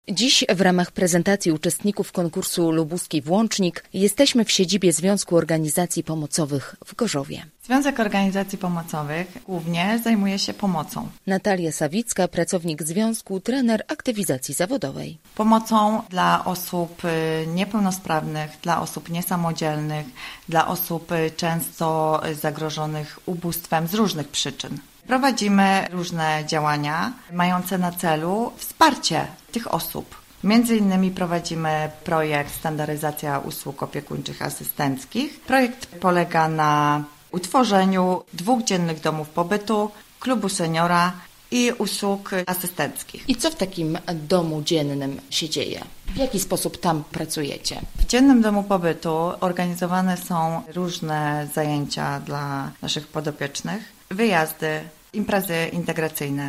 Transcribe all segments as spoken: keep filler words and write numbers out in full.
Dziś w ramach prezentacji uczestników konkursu Lubuski Włącznik jesteśmy w siedzibie Związku Organizacji Pomocowych w Gorzowie. Związek Organizacji Pomocowych głównie zajmuje się pomocą. Natalia Sawicka, pracownik związku, trener aktywizacji zawodowej. Pomocą dla osób niepełnosprawnych, dla osób niesamodzielnych, dla osób często zagrożonych ubóstwem z różnych przyczyn. Prowadzimy różne działania mające na celu wsparcie tych osób. Między innymi prowadzimy projekt Standaryzacja usług opiekuńczych asystenckich. Projekt polega na utworzeniu dwóch dziennych domów pobytu, klubu seniora i usług asystenckich. I co w takim domu dziennym się dzieje? W jaki sposób tam pracujecie? W dziennym domu pobytu organizowane są różne zajęcia dla naszych podopiecznych, wyjazdy, imprezy integracyjne,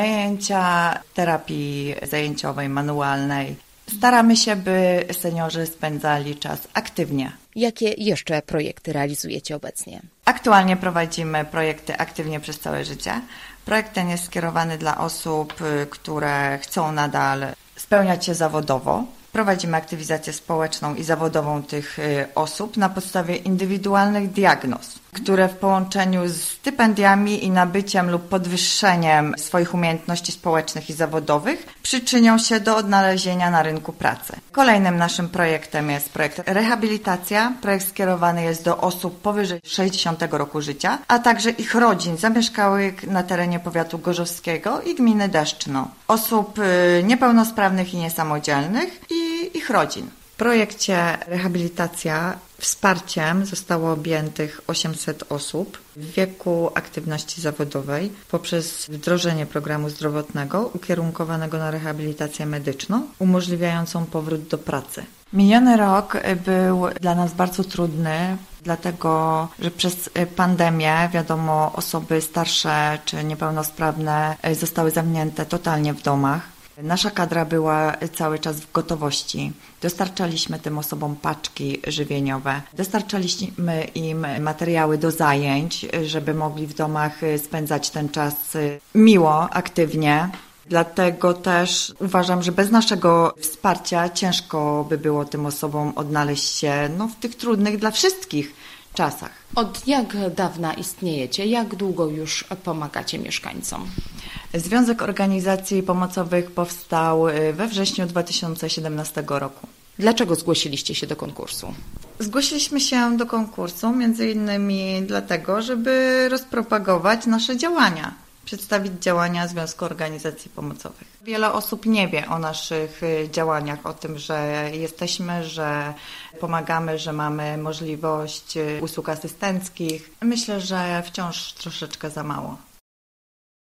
zajęcia terapii zajęciowej, manualnej. Staramy się, by seniorzy spędzali czas aktywnie. Jakie jeszcze projekty realizujecie obecnie? Aktualnie prowadzimy projekty Aktywnie przez całe życie. Projekt ten jest skierowany dla osób, które chcą nadal spełniać się zawodowo. Prowadzimy aktywizację społeczną i zawodową tych osób na podstawie indywidualnych diagnoz, które w połączeniu z stypendiami i nabyciem lub podwyższeniem swoich umiejętności społecznych i zawodowych przyczynią się do odnalezienia na rynku pracy. Kolejnym naszym projektem jest projekt Rehabilitacja. Projekt skierowany jest do osób powyżej sześćdziesiątego roku życia, a także ich rodzin zamieszkałych na terenie powiatu gorzowskiego i gminy Deszczno, osób niepełnosprawnych i niesamodzielnych i ich rodzin. W projekcie Rehabilitacja wsparciem zostało objętych osiemset osób w wieku aktywności zawodowej poprzez wdrożenie programu zdrowotnego ukierunkowanego na rehabilitację medyczną, umożliwiającą powrót do pracy. Miniony rok był dla nas bardzo trudny, dlatego że przez pandemię, wiadomo, osoby starsze czy niepełnosprawne zostały zamknięte totalnie w domach. Nasza kadra była cały czas w gotowości. Dostarczaliśmy tym osobom paczki żywieniowe, dostarczaliśmy im materiały do zajęć, żeby mogli w domach spędzać ten czas miło, aktywnie. Dlatego też uważam, że bez naszego wsparcia ciężko by było tym osobom odnaleźć się no, w tych trudnych dla wszystkich czasach. Od jak dawna istniejecie? Jak długo już pomagacie mieszkańcom? Związek Organizacji Pomocowych powstał we wrześniu dwa tysiące siedemnastego roku. Dlaczego zgłosiliście się do konkursu? Zgłosiliśmy się do konkursu między innymi dlatego, żeby rozpropagować nasze działania, przedstawić działania Związku Organizacji Pomocowych. Wiele osób nie wie o naszych działaniach, o tym, że jesteśmy, że pomagamy, że mamy możliwość usług asystenckich. Myślę, że wciąż troszeczkę za mało.